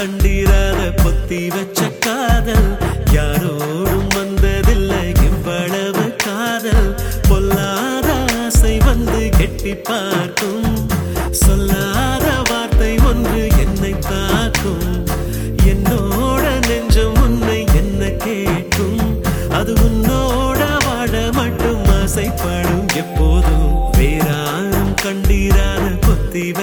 கண்டிராத பொத்தி வச்ச காதல் யாரோடும் வந்ததில்லை இவ்வளவு காதல் பொல்லாத ஆசை வந்து கெட்டி பார்க்கும் சொல்லாத வார்த்தை ஒன்று என்னை தாக்கும் என்னோட நெஞ்சம் உன்னை என்ன கேட்கும் அது உன்னோட வாழ மட்டும் ஆசைப்படும் எப்போதும் வேறாரும் கண்டிராத பொத்தி